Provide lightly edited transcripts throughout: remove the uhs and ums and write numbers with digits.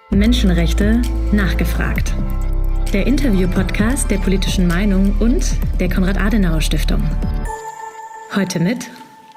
Menschenrechte nachgefragt. Der Interview-Podcast der Politischen Meinung und der Konrad-Adenauer-Stiftung. Heute mit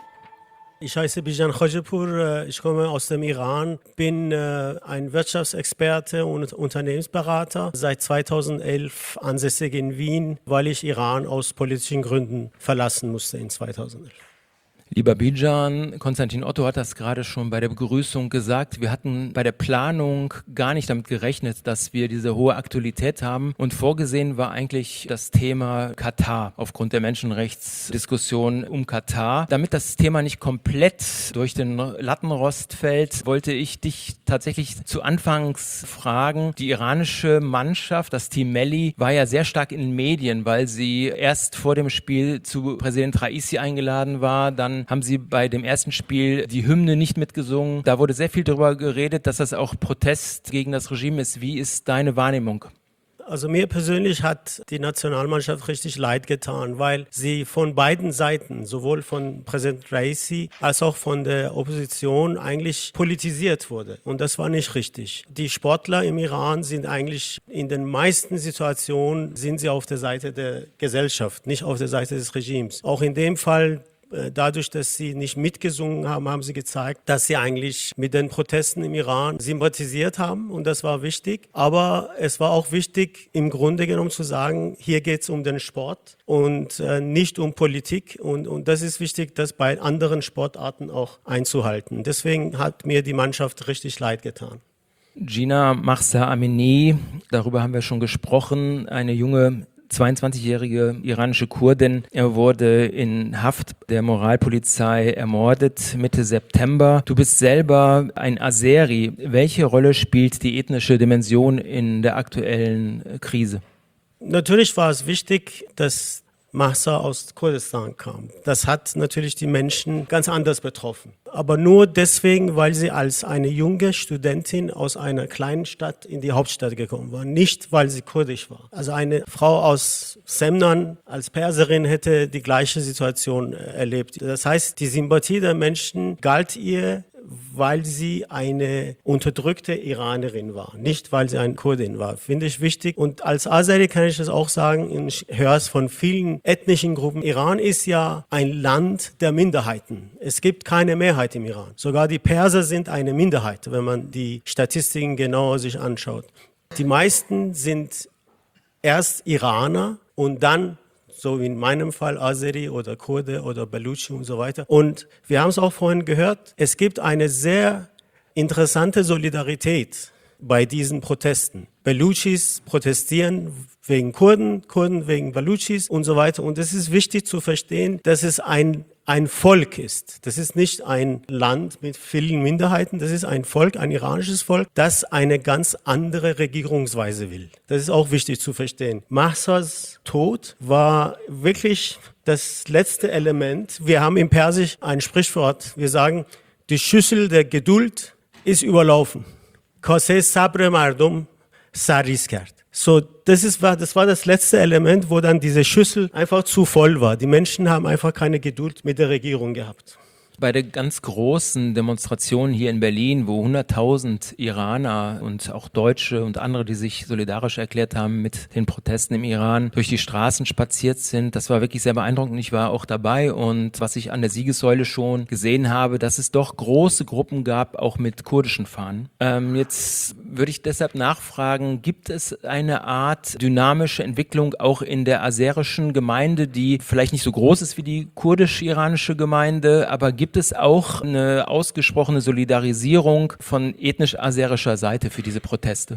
Ich heiße Bijan Khojepur, ich komme aus dem Iran, bin ein Wirtschaftsexperte und Unternehmensberater, seit 2011 ansässig in Wien, weil ich Iran aus politischen Gründen verlassen musste in 2011. Lieber Bijan, Konstantin Otto hat das gerade schon bei der Begrüßung gesagt. Wir hatten bei der Planung gar nicht damit gerechnet, dass wir diese hohe Aktualität haben. Und vorgesehen war eigentlich das Thema Katar aufgrund der Menschenrechtsdiskussion um Katar. Damit das Thema nicht komplett durch den Lattenrost fällt, wollte ich dich tatsächlich zu Anfangs fragen. Die iranische Mannschaft, das Team Melli, war ja sehr stark in den Medien, weil sie erst vor dem Spiel zu Präsident Raisi eingeladen war, dann haben sie bei dem ersten Spiel die Hymne nicht mitgesungen. Da wurde sehr viel darüber geredet, dass das auch Protest gegen das Regime ist. Wie ist deine Wahrnehmung? Also mir persönlich hat die Nationalmannschaft richtig leid getan, weil sie von beiden Seiten, sowohl von Präsident Raisi als auch von der Opposition, eigentlich politisiert wurde. Und das war nicht richtig. Die Sportler im Iran sind eigentlich in den meisten Situationen sind sie auf der Seite der Gesellschaft, nicht auf der Seite des Regimes. Auch in dem Fall, dadurch, dass sie nicht mitgesungen haben, haben sie gezeigt, dass sie eigentlich mit den Protesten im Iran sympathisiert haben, und das war wichtig. Aber es war auch wichtig, im Grunde genommen zu sagen, hier geht es um den Sport und nicht um Politik, und das ist wichtig, das bei anderen Sportarten auch einzuhalten. Deswegen hat mir die Mannschaft richtig leid getan. Jina Mahsa Amini, darüber haben wir schon gesprochen, eine junge 22-jährige iranische Kurdin. Er wurde in Haft der Moralpolizei ermordet Mitte September. Du bist selber ein Azeri. Welche Rolle spielt die ethnische Dimension in der aktuellen Krise? Natürlich war es wichtig, dass Mahsa aus Kurdistan kam. Das hat natürlich die Menschen ganz anders betroffen. Aber nur deswegen, weil sie als eine junge Studentin aus einer kleinen Stadt in die Hauptstadt gekommen war. Nicht, weil sie kurdisch war. Also eine Frau aus Semnan als Perserin hätte die gleiche Situation erlebt. Das heißt, die Sympathie der Menschen galt ihr, weil sie eine unterdrückte Iranerin war, nicht weil sie eine Kurdin war. Finde ich wichtig. Und als Azeri kann ich das auch sagen, ich höre es von vielen ethnischen Gruppen. Iran ist ja ein Land der Minderheiten. Es gibt keine Mehrheit im Iran. Sogar die Perser sind eine Minderheit, wenn man die Statistiken genauer sich anschaut. Die meisten sind erst Iraner und dann, so wie in meinem Fall, Azeri oder Kurde oder Baluchi und so weiter. Und wir haben es auch vorhin gehört, es gibt eine sehr interessante Solidarität bei diesen Protesten. Baluchis protestieren wegen Kurden, Kurden wegen Baluchis und so weiter. Und es ist wichtig zu verstehen, dass es ein Volk ist. Das ist nicht ein Land mit vielen Minderheiten. Das ist ein Volk, ein iranisches Volk, das eine ganz andere Regierungsweise will. Das ist auch wichtig zu verstehen. Mahsas Tod war wirklich das letzte Element. Wir haben im Persisch ein Sprichwort. Wir sagen, die Schüssel der Geduld ist überlaufen. Kase sabr mardum sarris kard. So, das war das letzte Element, wo dann diese Schüssel einfach zu voll war. Die Menschen haben einfach keine Geduld mit der Regierung gehabt. Bei der ganz großen Demonstration hier in Berlin, wo 100.000 Iraner und auch Deutsche und andere, die sich solidarisch erklärt haben mit den Protesten im Iran, durch die Straßen spaziert sind, das war wirklich sehr beeindruckend. Ich war auch dabei, und was ich an der Siegessäule schon gesehen habe, dass es doch große Gruppen gab, auch mit kurdischen Fahnen. Jetzt würde ich deshalb nachfragen, gibt es eine Art dynamische Entwicklung auch in der aserischen Gemeinde, die vielleicht nicht so groß ist wie die kurdisch-iranische Gemeinde, aber gibt es auch eine ausgesprochene Solidarisierung von ethnisch-aserischer Seite für diese Proteste?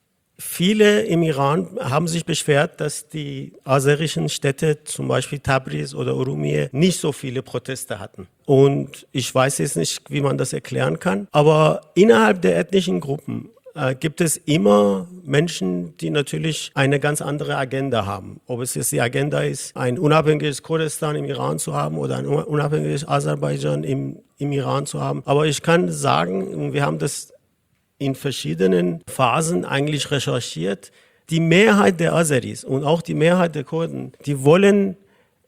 Viele im Iran haben sich beschwert, dass die aserischen Städte, zum Beispiel Tabriz oder Urumie, nicht so viele Proteste hatten. Und ich weiß jetzt nicht, wie man das erklären kann, aber innerhalb der ethnischen Gruppen gibt es immer Menschen, die natürlich eine ganz andere Agenda haben. Ob es jetzt die Agenda ist, ein unabhängiges Kurdistan im Iran zu haben oder ein unabhängiges Aserbaidschan im Iran zu haben. Aber ich kann sagen, wir haben das in verschiedenen Phasen eigentlich recherchiert, die Mehrheit der Aseris und auch die Mehrheit der Kurden, die wollen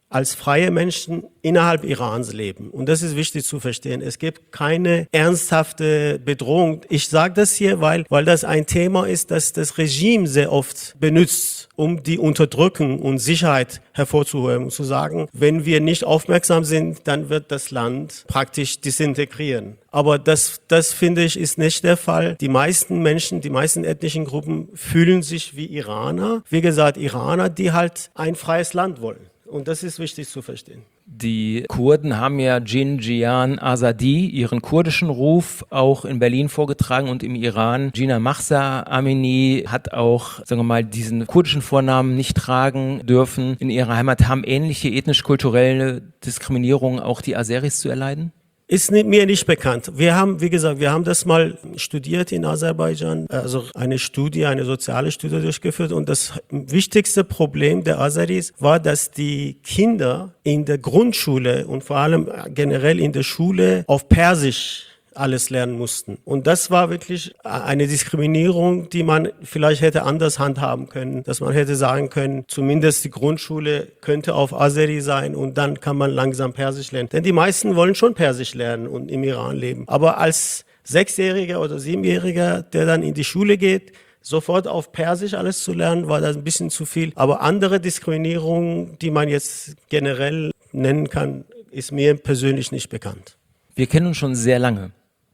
als freie Menschen innerhalb Irans leben. Und das ist wichtig zu verstehen. Es gibt keine ernsthafte Bedrohung. Ich sage das hier, weil das ein Thema ist, das das Regime sehr oft benutzt, um die Unterdrückung und Sicherheit hervorzuheben und zu sagen, wenn wir nicht aufmerksam sind, dann wird das Land praktisch desintegrieren. Aber das finde ich, ist nicht der Fall. Die meisten Menschen, die meisten ethnischen Gruppen fühlen sich wie Iraner. Wie gesagt, Iraner, die halt ein freies Land wollen. Und das ist wichtig zu verstehen. Die Kurden haben ja Jinjian Azadi, ihren kurdischen Ruf, auch in Berlin vorgetragen und im Iran. Jina Mahsa Amini hat auch, sagen wir mal, diesen kurdischen Vornamen nicht tragen dürfen. In ihrer Heimat haben ähnliche ethnisch-kulturelle Diskriminierungen auch die Aseris zu erleiden? Ist mir nicht bekannt. Wir haben das mal studiert in Aserbaidschan, also eine soziale Studie durchgeführt. Und das wichtigste Problem der Aseris war, dass die Kinder in der Grundschule und vor allem generell in der Schule auf Persisch alles lernen mussten. Und das war wirklich eine Diskriminierung, die man vielleicht hätte anders handhaben können, dass man hätte sagen können, zumindest die Grundschule könnte auf Azeri sein und dann kann man langsam Persisch lernen. Denn die meisten wollen schon Persisch lernen und im Iran leben. Aber als 6-Jähriger oder 7-Jähriger, der dann in die Schule geht, sofort auf Persisch alles zu lernen, war das ein bisschen zu viel. Aber andere Diskriminierungen, die man jetzt generell nennen kann, ist mir persönlich nicht bekannt. Wir kennen uns schon sehr lange.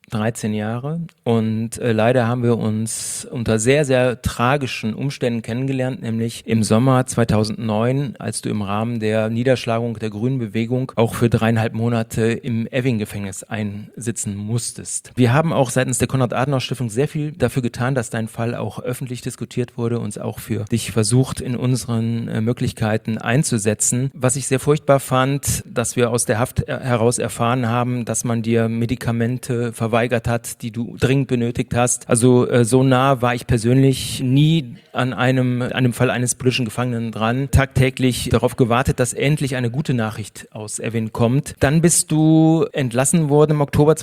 13 Jahre und leider haben wir uns unter sehr, sehr tragischen Umständen kennengelernt, nämlich im Sommer 2009, als du im Rahmen der Niederschlagung der Grünen Bewegung auch für 3,5 Monate im Evin-Gefängnis einsitzen musstest. Wir haben auch seitens der Konrad-Adenauer-Stiftung sehr viel dafür getan, dass dein Fall auch öffentlich diskutiert wurde, uns auch für dich versucht, in unseren Möglichkeiten einzusetzen. Was ich sehr furchtbar fand, dass wir aus der Haft heraus erfahren haben, dass man dir Medikamente verweigert hat, die du dringend benötigt hast. Also so nah war ich persönlich nie an einem Fall eines politischen Gefangenen dran. Tagtäglich darauf gewartet, dass endlich eine gute Nachricht aus Evin kommt. Dann bist du entlassen worden im Oktober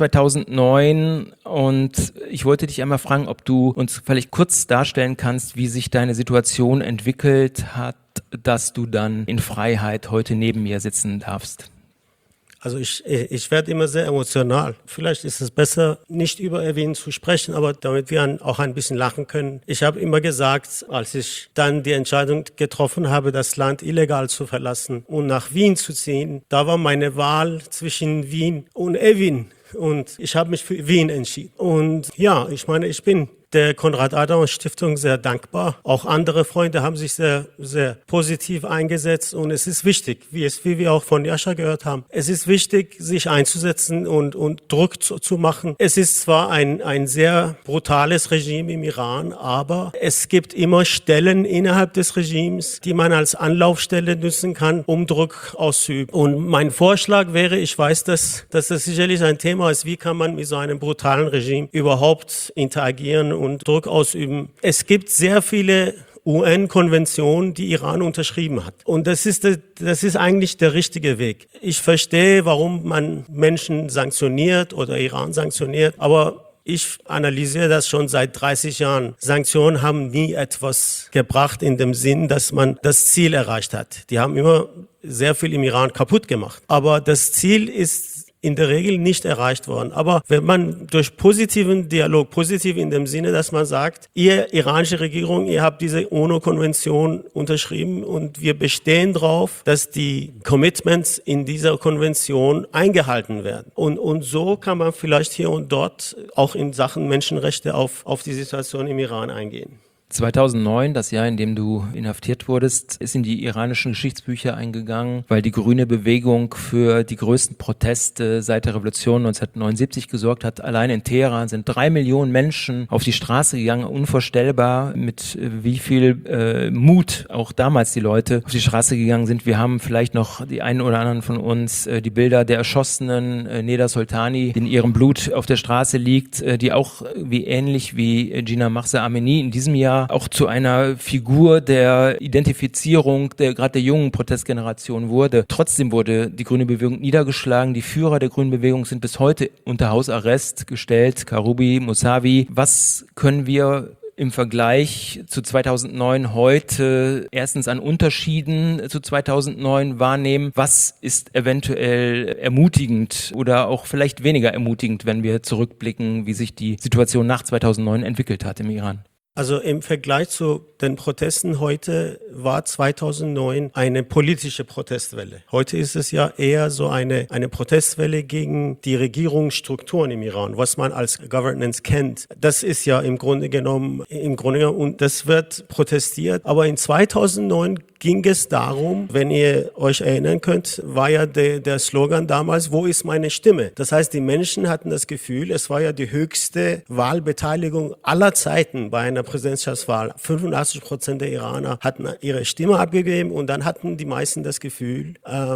2009 und ich wollte dich einmal fragen, ob du uns vielleicht kurz darstellen kannst, wie sich deine Situation entwickelt hat, dass du dann in Freiheit heute neben mir sitzen darfst. Also ich werde immer sehr emotional. Vielleicht ist es besser, nicht über Evin zu sprechen, aber damit wir auch ein bisschen lachen können. Ich habe immer gesagt, als ich dann die Entscheidung getroffen habe, das Land illegal zu verlassen und nach Wien zu ziehen, da war meine Wahl zwischen Wien und Evin. Und ich habe mich für Wien entschieden. Und ja, ich meine, ich bin der Konrad-Adenauer-Stiftung sehr dankbar. Auch andere Freunde haben sich sehr, sehr positiv eingesetzt. Und es ist wichtig, wie wir auch von Jascha gehört haben, es ist wichtig, sich einzusetzen und Druck zu machen. Es ist zwar ein sehr brutales Regime im Iran, aber es gibt immer Stellen innerhalb des Regimes, die man als Anlaufstelle nutzen kann, um Druck auszuüben. Und mein Vorschlag wäre, ich weiß, dass das sicherlich ein Thema ist, wie kann man mit so einem brutalen Regime überhaupt interagieren und Druck ausüben. Es gibt sehr viele UN-Konventionen, die Iran unterschrieben hat. Und das ist eigentlich der richtige Weg. Ich verstehe, warum man Menschen sanktioniert oder Iran sanktioniert, aber ich analysiere das schon seit 30 Jahren. Sanktionen haben nie etwas gebracht in dem Sinn, dass man das Ziel erreicht hat. Die haben immer sehr viel im Iran kaputt gemacht. Aber das Ziel ist in der Regel nicht erreicht worden. Aber wenn man durch positiven Dialog, positiv in dem Sinne, dass man sagt, ihr iranische Regierung, ihr habt diese UNO-Konvention unterschrieben und wir bestehen darauf, dass die Commitments in dieser Konvention eingehalten werden. Und so kann man vielleicht hier und dort auch in Sachen Menschenrechte auf die Situation im Iran eingehen. 2009, das Jahr, in dem du inhaftiert wurdest, ist in die iranischen Geschichtsbücher eingegangen, weil die grüne Bewegung für die größten Proteste seit der Revolution 1979 gesorgt hat. Allein in Teheran sind 3 Millionen Menschen auf die Straße gegangen. Unvorstellbar, mit wie viel Mut auch damals die Leute auf die Straße gegangen sind. Wir haben vielleicht noch die einen oder anderen von uns die Bilder der erschossenen Neda Soltani, die in ihrem Blut auf der Straße liegt, die auch ähnlich wie Jina Mahsa Amini in diesem Jahr auch zu einer Figur der Identifizierung gerade der jungen Protestgeneration wurde. Trotzdem wurde die Grüne Bewegung niedergeschlagen. Die Führer der Grünen Bewegung sind bis heute unter Hausarrest gestellt. Karoubi, Mousavi. Was können wir im Vergleich zu 2009 heute erstens an Unterschieden zu 2009 wahrnehmen? Was ist eventuell ermutigend oder auch vielleicht weniger ermutigend, wenn wir zurückblicken, wie sich die Situation nach 2009 entwickelt hat im Iran? Also im Vergleich zu den Protesten heute war 2009 eine politische Protestwelle. Heute ist es ja eher so eine Protestwelle gegen die Regierungsstrukturen im Iran, was man als Governance kennt. Das ist ja im Grunde genommen, und das wird protestiert. Aber in 2009 ging es darum, wenn ihr euch erinnern könnt, war ja der Slogan damals, wo ist meine Stimme? Das heißt, die Menschen hatten das Gefühl, es war ja die höchste Wahlbeteiligung aller Zeiten bei einer Präsidentschaftswahl. 85% der Iraner hatten ihre Stimme abgegeben und dann hatten die meisten das Gefühl,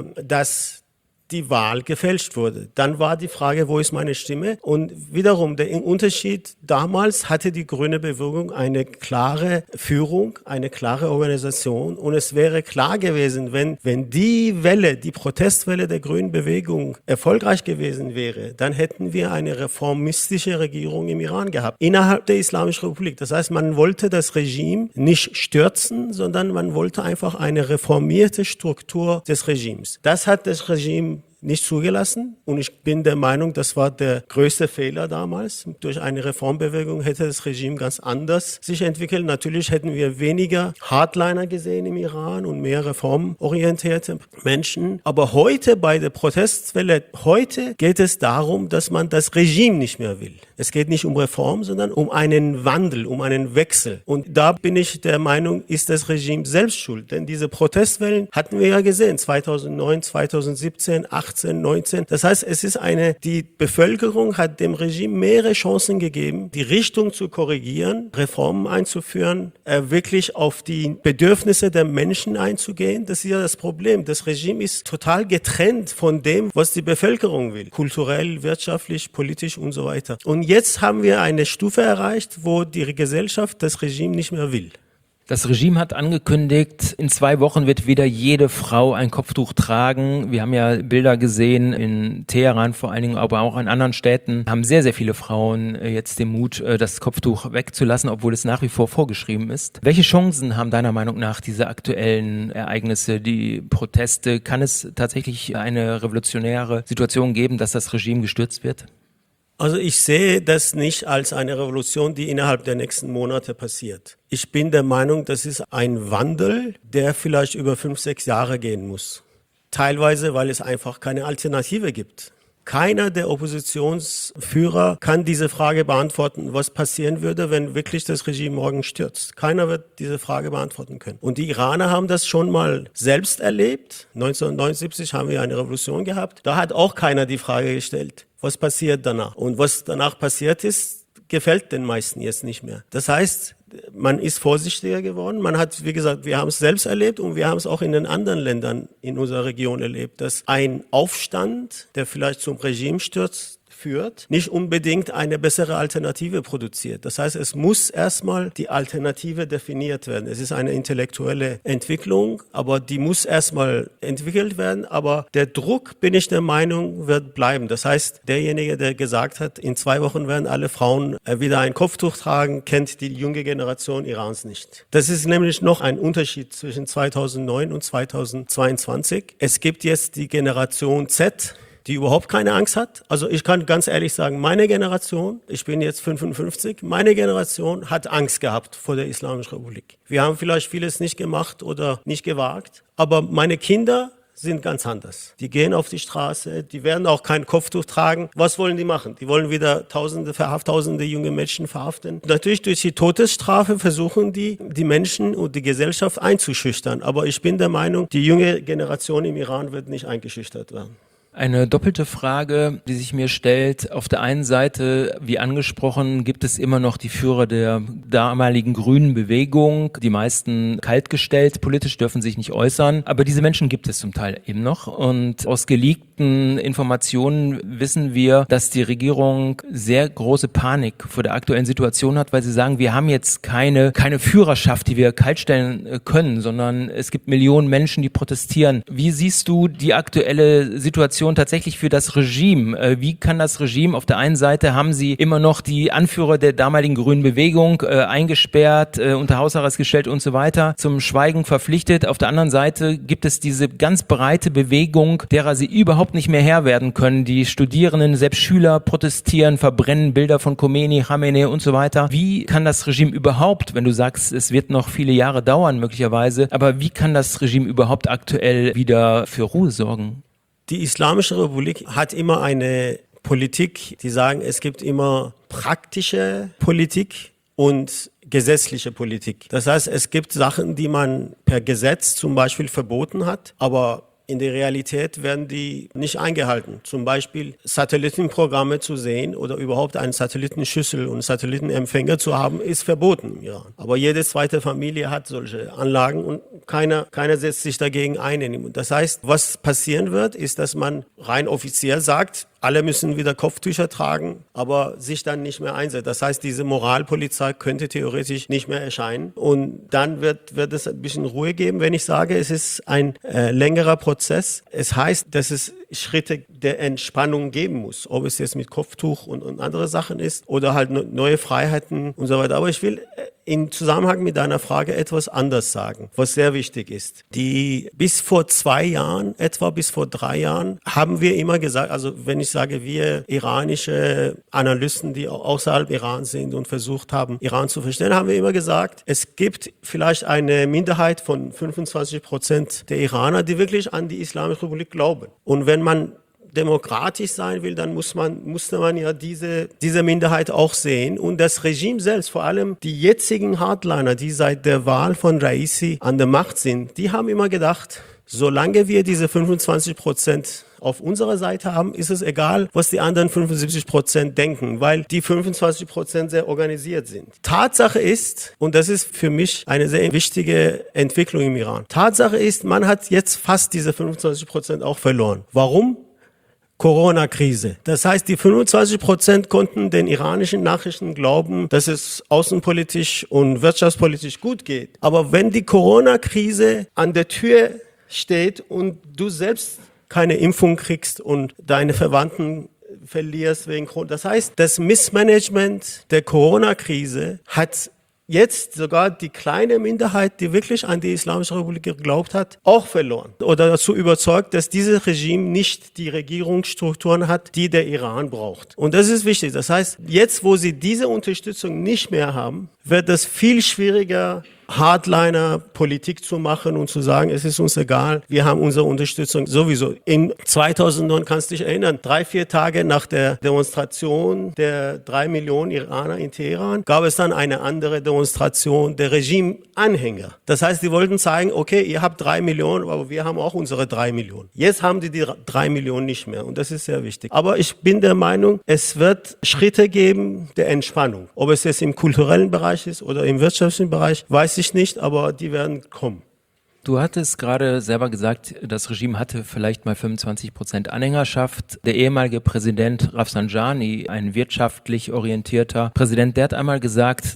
dass die Wahl gefälscht wurde. Dann war die Frage, wo ist meine Stimme? Und wiederum, der Unterschied, damals hatte die grüne Bewegung eine klare Führung, eine klare Organisation und es wäre klar gewesen, wenn die Protestwelle der grünen Bewegung erfolgreich gewesen wäre, dann hätten wir eine reformistische Regierung im Iran gehabt, innerhalb der Islamischen Republik. Das heißt, man wollte das Regime nicht stürzen, sondern man wollte einfach eine reformierte Struktur des Regimes. Das hat das Regime nicht zugelassen und ich bin der Meinung, das war der größte Fehler damals. Durch eine Reformbewegung hätte das Regime ganz anders sich entwickelt. Natürlich hätten wir weniger Hardliner gesehen im Iran und mehr reformorientierte Menschen. Aber heute bei der Protestwelle, heute geht es darum, dass man das Regime nicht mehr will. Es geht nicht um Reform, sondern um einen Wandel, um einen Wechsel. Und da bin ich der Meinung, ist das Regime selbst schuld. Denn diese Protestwellen hatten wir ja gesehen, 2009, 2017, 18, 19. Das heißt, die Bevölkerung hat dem Regime mehrere Chancen gegeben, die Richtung zu korrigieren, Reformen einzuführen, wirklich auf die Bedürfnisse der Menschen einzugehen. Das ist ja das Problem. Das Regime ist total getrennt von dem, was die Bevölkerung will. Kulturell, wirtschaftlich, politisch und so weiter. Und jetzt haben wir eine Stufe erreicht, wo die Gesellschaft das Regime nicht mehr will. Das Regime hat angekündigt, in 2 Wochen wird wieder jede Frau ein Kopftuch tragen. Wir haben ja Bilder gesehen in Teheran vor allen Dingen, aber auch in anderen Städten haben sehr, sehr viele Frauen jetzt den Mut, das Kopftuch wegzulassen, obwohl es nach wie vor vorgeschrieben ist. Welche Chancen haben deiner Meinung nach diese aktuellen Ereignisse, die Proteste? Kann es tatsächlich eine revolutionäre Situation geben, dass das Regime gestürzt wird? Also ich sehe das nicht als eine Revolution, die innerhalb der nächsten Monate passiert. Ich bin der Meinung, das ist ein Wandel, der vielleicht über 5-6 Jahre gehen muss. Teilweise, weil es einfach keine Alternative gibt. Keiner der Oppositionsführer kann diese Frage beantworten, was passieren würde, wenn wirklich das Regime morgen stürzt. Keiner wird diese Frage beantworten können. Und die Iraner haben das schon mal selbst erlebt. 1979 haben wir eine Revolution gehabt. Da hat auch keiner die Frage gestellt, was passiert danach. Und was danach passiert ist, gefällt den meisten jetzt nicht mehr. Das heißt, man ist vorsichtiger geworden. Man hat, wie gesagt, wir haben es selbst erlebt und wir haben es auch in den anderen Ländern in unserer Region erlebt, dass ein Aufstand, der vielleicht zum Regimesturz führt, nicht unbedingt eine bessere Alternative produziert. Das heißt, es muss erstmal die Alternative definiert werden. Es ist eine intellektuelle Entwicklung, aber die muss erstmal entwickelt werden. Aber der Druck, bin ich der Meinung, wird bleiben. Das heißt, derjenige, der gesagt hat, in 2 Wochen werden alle Frauen wieder ein Kopftuch tragen, kennt die junge Generation Irans nicht. Das ist nämlich noch ein Unterschied zwischen 2009 und 2022. Es gibt jetzt die Generation Z, die überhaupt keine Angst hat. Also ich kann ganz ehrlich sagen, meine Generation, ich bin jetzt 55, meine Generation hat Angst gehabt vor der Islamischen Republik. Wir haben vielleicht vieles nicht gemacht oder nicht gewagt, aber meine Kinder sind ganz anders. Die gehen auf die Straße, die werden auch kein Kopftuch tragen. Was wollen die machen? Die wollen wieder tausende junge Menschen verhaften. Natürlich durch die Todesstrafe versuchen die Menschen und die Gesellschaft einzuschüchtern. Aber ich bin der Meinung, die junge Generation im Iran wird nicht eingeschüchtert werden. Eine doppelte Frage, die sich mir stellt. Auf der einen Seite, wie angesprochen, gibt es immer noch die Führer der damaligen grünen Bewegung. Die meisten kaltgestellt, politisch dürfen sich nicht äußern. Aber diese Menschen gibt es zum Teil eben noch. Und aus geleakten geleakten Informationen wissen wir, dass die Regierung sehr große Panik vor der aktuellen Situation hat, weil sie sagen, wir haben jetzt keine Führerschaft, die wir kaltstellen können, sondern es gibt Millionen Menschen, die protestieren. Wie siehst du die aktuelle Situation tatsächlich für das Regime? Wie kann das Regime, auf der einen Seite haben sie immer noch die Anführer der damaligen grünen Bewegung eingesperrt, unter Hausarrest gestellt und so weiter, zum Schweigen verpflichtet. Auf der anderen Seite gibt es diese ganz breite Bewegung, derer sie überhaupt nicht mehr Herr werden können. Die Studierenden, selbst Schüler protestieren, verbrennen Bilder von Khomeini, Khamenei und so weiter. Wie kann das Regime überhaupt, wenn du sagst, es wird noch viele Jahre dauern möglicherweise, aber wie kann das Regime überhaupt aktuell wieder für Ruhe sorgen? Die Islamische Republik hat immer eine Politik, die sagen, es gibt immer praktische Politik und gesetzliche Politik. Das heißt, es gibt Sachen, die man per Gesetz zum Beispiel verboten hat, aber in der Realität werden die nicht eingehalten. Zum Beispiel Satellitenprogramme zu sehen oder überhaupt eine Satellitenschüssel und Satellitenempfänger zu haben, ist verboten im Iran. Aber jede zweite Familie hat solche Anlagen und keiner setzt sich dagegen ein. Das heißt, was passieren wird, ist, dass man rein offiziell sagt, alle müssen wieder Kopftücher tragen, aber sich dann nicht mehr einsetzt. Das heißt, diese Moralpolizei könnte theoretisch nicht mehr erscheinen. Und dann wird es ein bisschen Ruhe geben, wenn ich sage, es ist ein längerer Prozess. Es heißt, dass es Schritte der Entspannung geben muss. Ob es jetzt mit Kopftuch und andere Sachen ist oder halt neue Freiheiten und so weiter. Aber ich will im Zusammenhang mit deiner Frage etwas anders sagen, was sehr wichtig ist. Bis vor 2 Jahren, etwa bis vor 3 Jahren, haben wir immer gesagt, also wenn ich sage, wir iranische Analysten, die außerhalb Iran sind und versucht haben, Iran zu verstehen, haben wir immer gesagt, es gibt vielleicht eine Minderheit von 25% der Iraner, die wirklich an die Islamische Republik glauben. Und wenn man demokratisch sein will, dann musste man ja diese Minderheit auch sehen. Und das Regime selbst, vor allem die jetzigen Hardliner, die seit der Wahl von Raisi an der Macht sind, die haben immer gedacht, solange wir diese 25% auf unserer Seite haben, ist es egal, was die anderen 75% denken, weil die 25% sehr organisiert sind. Tatsache ist, und das ist für mich eine sehr wichtige Entwicklung im Iran, Tatsache ist, man hat jetzt fast diese 25% auch verloren. Warum? Corona-Krise. Das heißt, die 25% konnten den iranischen Nachrichten glauben, dass es außenpolitisch und wirtschaftspolitisch gut geht. Aber wenn die Corona-Krise an der Tür steht und du selbst keine Impfung kriegst und deine Verwandten verlierst wegen Corona, das heißt, das Missmanagement der Corona-Krise hat jetzt sogar die kleine Minderheit, die wirklich an die Islamische Republik geglaubt hat, auch verloren. Oder dazu überzeugt, dass dieses Regime nicht die Regierungsstrukturen hat, die der Iran braucht. Und das ist wichtig. Das heißt, jetzt, wo sie diese Unterstützung nicht mehr haben, wird es viel schwieriger, Hardliner-Politik zu machen und zu sagen, es ist uns egal, wir haben unsere Unterstützung sowieso. In 2009, kannst du dich erinnern, 3-4 Tage nach der Demonstration der 3 Millionen Iraner in Teheran, gab es dann eine andere Demonstration der Regime-Anhänger. Das heißt, die wollten zeigen, okay, ihr habt 3 Millionen, aber wir haben auch unsere 3 Millionen. Jetzt haben die 3 Millionen nicht mehr und das ist sehr wichtig. Aber ich bin der Meinung, es wird Schritte geben der Entspannung. Ob es jetzt im kulturellen Bereich ist oder im wirtschaftlichen Bereich, weiß ich nicht, aber die werden kommen. Du hattest gerade selber gesagt, das Regime hatte vielleicht mal 25% Anhängerschaft. Der ehemalige Präsident Rafsanjani, ein wirtschaftlich orientierter Präsident, der hat einmal gesagt,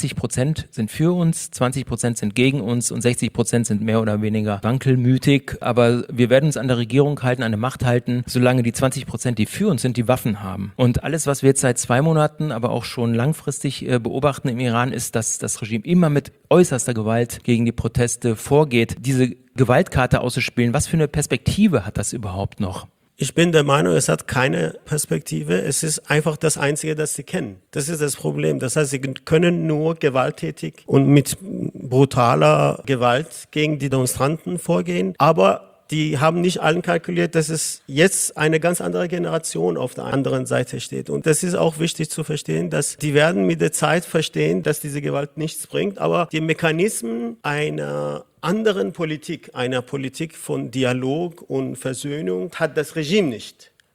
20% sind für uns, 20% sind gegen uns und 60% sind mehr oder weniger wankelmütig. Aber wir werden uns an der Regierung halten, an der Macht halten, solange die 20%, die für uns sind, die Waffen haben. Und alles, was wir jetzt seit 2 Monaten, aber auch schon langfristig beobachten im Iran, ist, dass das Regime immer mit äußerster Gewalt gegen die Proteste vorgeht. Diese Gewaltkarte auszuspielen, was für eine Perspektive hat das überhaupt noch? Ich bin der Meinung, es hat keine Perspektive. Es ist einfach das Einzige, das sie kennen. Das ist das Problem. Das heißt, sie können nur gewalttätig und mit brutaler Gewalt gegen die Demonstranten vorgehen. Aber die haben nicht allen kalkuliert, dass es jetzt eine ganz andere Generation auf der anderen Seite steht. Und das ist auch wichtig zu verstehen, dass die werden mit der Zeit verstehen, dass diese Gewalt nichts bringt. Aber die Mechanismen einer anderen Politik, einer Politik von Dialog und Versöhnung, hat das Regime nicht.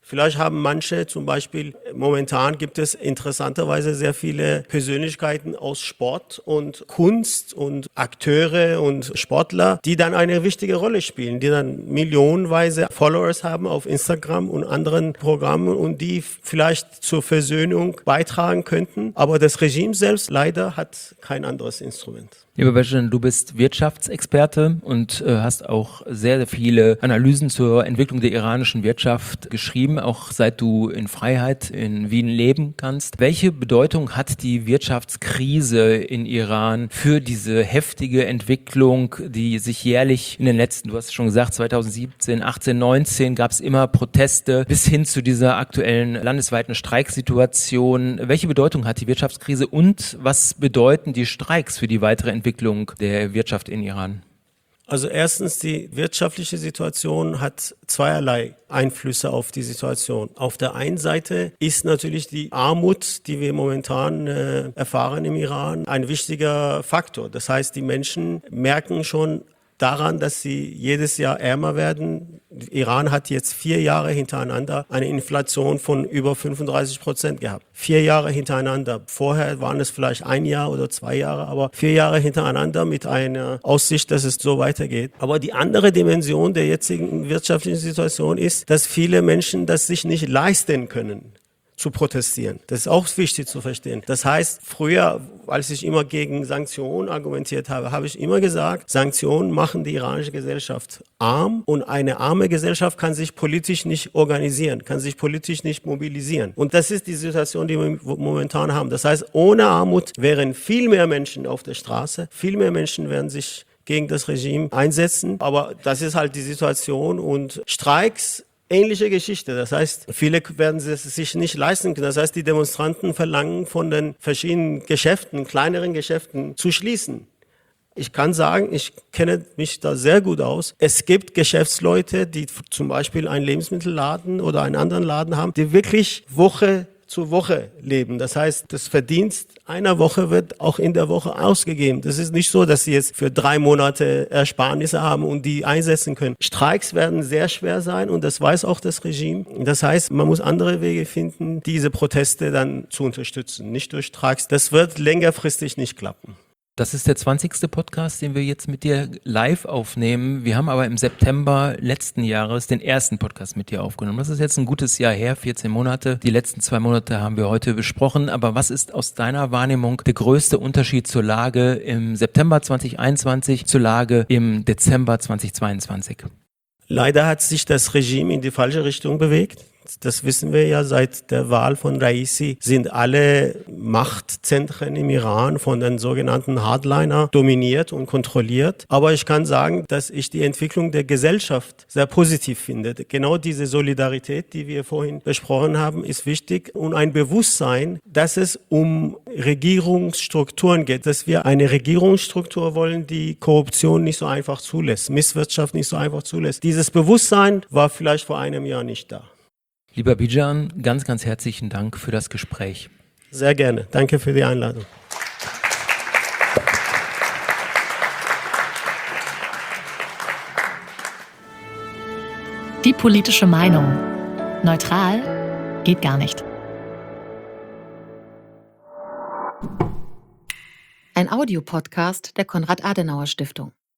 Vielleicht haben manche, zum Beispiel momentan gibt es interessanterweise sehr viele Persönlichkeiten aus Sport und Kunst und Akteure und Sportler, die dann eine wichtige Rolle spielen, die dann millionenweise Followers haben auf Instagram und anderen Programmen und die vielleicht zur Versöhnung beitragen könnten. Aber das Regime selbst leider hat kein anderes Instrument. Lieber Bezcan, du bist Wirtschaftsexperte und hast auch sehr, sehr viele Analysen zur Entwicklung der iranischen Wirtschaft geschrieben, auch seit du in Freiheit in Wien leben kannst. Welche Bedeutung hat die Wirtschaftskrise in Iran für diese heftige Entwicklung, die sich jährlich in den letzten, du hast es schon gesagt, 2017, 18, 19 gab es immer Proteste bis hin zu dieser aktuellen landesweiten Streiksituation. Welche Bedeutung hat die Wirtschaftskrise und was bedeuten die Streiks für die weitere Entwicklung der Wirtschaft in Iran? Also erstens, die wirtschaftliche Situation hat zweierlei Einflüsse auf die Situation. Auf der einen Seite ist natürlich die Armut, die wir momentan erfahren im Iran, ein wichtiger Faktor. Das heißt, die Menschen merken schon daran, dass sie jedes Jahr ärmer werden. Iran hat jetzt 4 Jahre hintereinander eine Inflation von über 35% gehabt. 4 Jahre hintereinander. Vorher waren es vielleicht 1 Jahr oder 2 Jahre, aber 4 Jahre hintereinander mit einer Aussicht, dass es so weitergeht. Aber die andere Dimension der jetzigen wirtschaftlichen Situation ist, dass viele Menschen das sich nicht leisten können, zu protestieren. Das ist auch wichtig zu verstehen. Das heißt, früher, als ich immer gegen Sanktionen argumentiert habe, habe ich immer gesagt, Sanktionen machen die iranische Gesellschaft arm und eine arme Gesellschaft kann sich politisch nicht organisieren, kann sich politisch nicht mobilisieren. Und das ist die Situation, die wir momentan haben. Das heißt, ohne Armut wären viel mehr Menschen auf der Straße, viel mehr Menschen werden sich gegen das Regime einsetzen. Aber das ist halt die Situation und Streiks, ähnliche Geschichte. Das heißt, viele werden es sich nicht leisten können. Das heißt, die Demonstranten verlangen von den verschiedenen Geschäften, kleineren Geschäften zu schließen. Ich kann sagen, ich kenne mich da sehr gut aus. Es gibt Geschäftsleute, die zum Beispiel einen Lebensmittelladen oder einen anderen Laden haben, die wirklich Woche zu Woche leben. Das heißt, das Verdienst einer Woche wird auch in der Woche ausgegeben. Das ist nicht so, dass sie jetzt für 3 Monate Ersparnisse haben und die einsetzen können. Streiks werden sehr schwer sein und das weiß auch das Regime. Das heißt, man muss andere Wege finden, diese Proteste dann zu unterstützen, nicht durch Streiks. Das wird längerfristig nicht klappen. Das ist der 20. Podcast, den wir jetzt mit dir live aufnehmen. Wir haben aber im September letzten Jahres den ersten Podcast mit dir aufgenommen. Das ist jetzt ein gutes Jahr her, 14 Monate. Die letzten 2 Monate haben wir heute besprochen. Aber was ist aus deiner Wahrnehmung der größte Unterschied zur Lage im September 2021 zur Lage im Dezember 2022? Leider hat sich das Regime in die falsche Richtung bewegt. Das wissen wir ja, seit der Wahl von Raisi sind alle Machtzentren im Iran von den sogenannten Hardliner dominiert und kontrolliert. Aber ich kann sagen, dass ich die Entwicklung der Gesellschaft sehr positiv finde. Genau diese Solidarität, die wir vorhin besprochen haben, ist wichtig und ein Bewusstsein, dass es um Regierungsstrukturen geht, dass wir eine Regierungsstruktur wollen, die Korruption nicht so einfach zulässt, Misswirtschaft nicht so einfach zulässt. Dieses Bewusstsein war vielleicht vor einem Jahr nicht da. Lieber Bezcan, ganz, ganz herzlichen Dank für das Gespräch. Sehr gerne. Danke für die Einladung. Die politische Meinung. Neutral geht gar nicht. Ein Audiopodcast der Konrad-Adenauer-Stiftung.